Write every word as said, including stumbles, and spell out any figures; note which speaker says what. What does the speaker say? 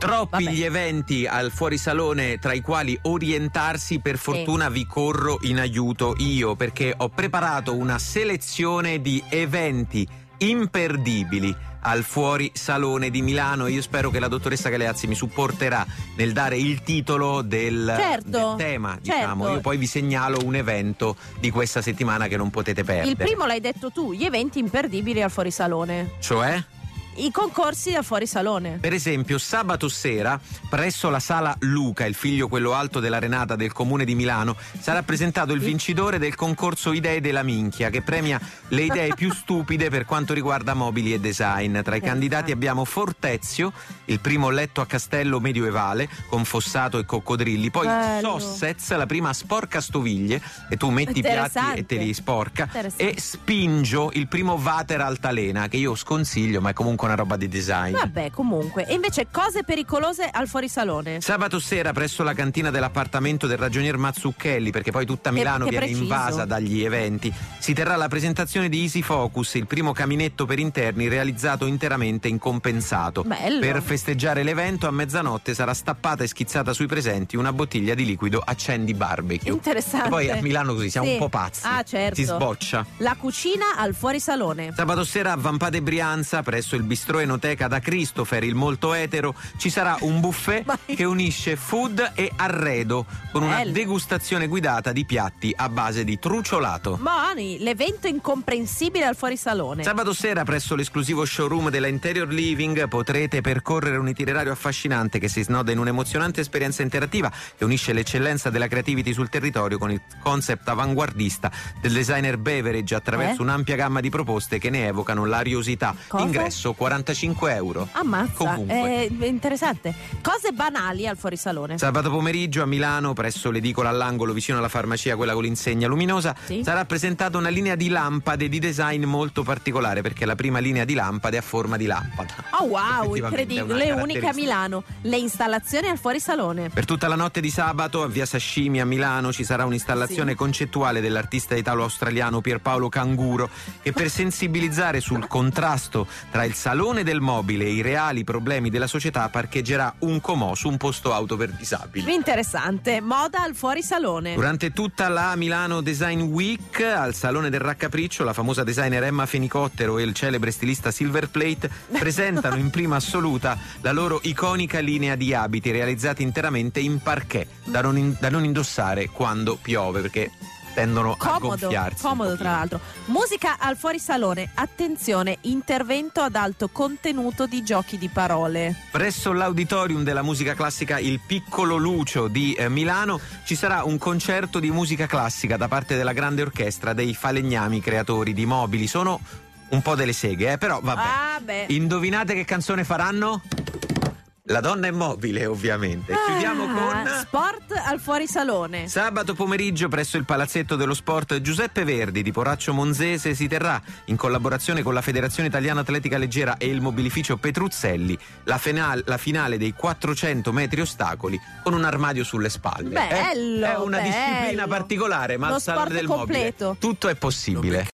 Speaker 1: Troppi
Speaker 2: Vabbè.
Speaker 1: gli eventi al fuorisalone tra i quali orientarsi, per fortuna vi corro in aiuto io, perché ho preparato una selezione di eventi imperdibili al fuorisalone di Milano. Io spero che la dottoressa Galeazzi mi supporterà nel dare il titolo del,
Speaker 2: Certo,
Speaker 1: del tema,
Speaker 2: certo.
Speaker 1: diciamo. Io poi vi segnalo un evento di questa settimana che non potete perdere.
Speaker 2: Il primo l'hai detto tu, gli eventi imperdibili al fuorisalone.
Speaker 1: Cioè?
Speaker 2: I concorsi al fuorisalone.
Speaker 1: Per esempio, sabato sera, presso la sala Luca, il figlio quello alto della Renata del comune di Milano, sarà presentato il vincitore del concorso Idee della Minchia, che premia le idee più stupide per quanto riguarda mobili e design. Tra i candidati abbiamo Fortezio, il primo letto a castello medioevale con fossato e coccodrilli, poi
Speaker 2: Bello.
Speaker 1: Sossez, la prima sporcastoviglie, e tu metti i piatti e te li sporca, e Spingio, il primo water altalena, che io sconsiglio, ma è comunque una roba di design.
Speaker 2: Vabbè, comunque. E invece cose pericolose al fuorisalone.
Speaker 1: Sabato sera presso la cantina dell'appartamento del ragionier Mazzucchelli, perché poi tutta Milano
Speaker 2: che
Speaker 1: viene
Speaker 2: preciso.
Speaker 1: invasa dagli eventi, si terrà la presentazione di Easy Focus, il primo caminetto per interni realizzato interamente in compensato.
Speaker 2: Bello.
Speaker 1: Per festeggiare l'evento a mezzanotte sarà stappata e schizzata sui presenti una bottiglia di liquido Accendi Barbecue.
Speaker 2: Interessante.
Speaker 1: E poi a Milano così siamo
Speaker 2: Sì.
Speaker 1: un po' pazzi.
Speaker 2: Ah, certo.
Speaker 1: Si sboccia.
Speaker 2: La cucina al fuorisalone.
Speaker 1: Sabato sera a Vampate Brianza, presso il bistrò enoteca da Christopher, il molto etero, ci sarà un buffet che unisce food e arredo, con una
Speaker 2: Bello.
Speaker 1: degustazione guidata di piatti a base di truciolato.
Speaker 2: Mani, l'evento incomprensibile al fuorisalone.
Speaker 1: Sabato sera presso l'esclusivo showroom della Interior Living potrete percorrere un itinerario affascinante che si snoda in un'emozionante esperienza interattiva che unisce l'eccellenza della creativity sul territorio con il concept avanguardista del designer beverage attraverso
Speaker 2: Eh?
Speaker 1: un'ampia gamma di proposte che ne evocano l'ariosità.
Speaker 2: Cosa?
Speaker 1: Ingresso quarantacinque euro.
Speaker 2: Ammazza,
Speaker 1: Comunque.
Speaker 2: è interessante. Cose banali al fuorisalone.
Speaker 1: Sabato pomeriggio a Milano, presso l'edicola all'angolo vicino alla farmacia, quella con l'insegna luminosa,
Speaker 2: Sì.
Speaker 1: sarà presentata una linea di lampade di design molto particolare, perché la prima linea di lampade è a forma di lampada.
Speaker 2: Oh wow,
Speaker 1: Effettivamente è una
Speaker 2: incredibile, unica a
Speaker 1: caratteristica.
Speaker 2: Milano. Le installazioni al fuorisalone.
Speaker 1: Per tutta la notte di sabato a via Sashimi a Milano ci sarà un'installazione
Speaker 2: Sì.
Speaker 1: concettuale dell'artista italo-australiano Pierpaolo Canguro, che per sensibilizzare sul contrasto tra il salone del mobile e i reali problemi della società parcheggerà un comò su un posto auto per disabili.
Speaker 2: Interessante. Moda al fuorisalone.
Speaker 1: Durante tutta la Milano Design Week, al Salone del Raccapriccio, la famosa designer Emma Fenicottero e il celebre stilista Silver Plate presentano in prima assoluta la loro iconica linea di abiti realizzati interamente in parquet, da non, in- da non indossare quando piove, perché tendono a
Speaker 2: Comodo,
Speaker 1: gonfiarsi.
Speaker 2: comodo tra l'altro. Musica al fuorisalone. Attenzione, intervento ad alto contenuto di giochi di parole.
Speaker 1: Presso l'auditorium della musica classica Il Piccolo Lucio di eh, Milano ci sarà un concerto di musica classica da parte della grande orchestra dei falegnami creatori di mobili. Sono un po' delle seghe, eh, però vabbè.
Speaker 2: Ah, beh.
Speaker 1: Indovinate che canzone faranno? La donna è mobile, ovviamente. Chiudiamo con
Speaker 2: Ah, sport al fuorisalone.
Speaker 1: sabato pomeriggio presso il Palazzetto dello Sport Giuseppe Verdi di Poraccio Monzese si terrà, in collaborazione con la Federazione Italiana Atletica Leggera e il mobilificio Petruzzelli, la, fenal- la finale dei quattrocento metri ostacoli con un armadio sulle spalle.
Speaker 2: Bello,
Speaker 1: Eh, È una
Speaker 2: bello.
Speaker 1: disciplina particolare, ma
Speaker 2: Lo
Speaker 1: al Salone
Speaker 2: sport
Speaker 1: del Mobile
Speaker 2: completo.
Speaker 1: tutto è possibile.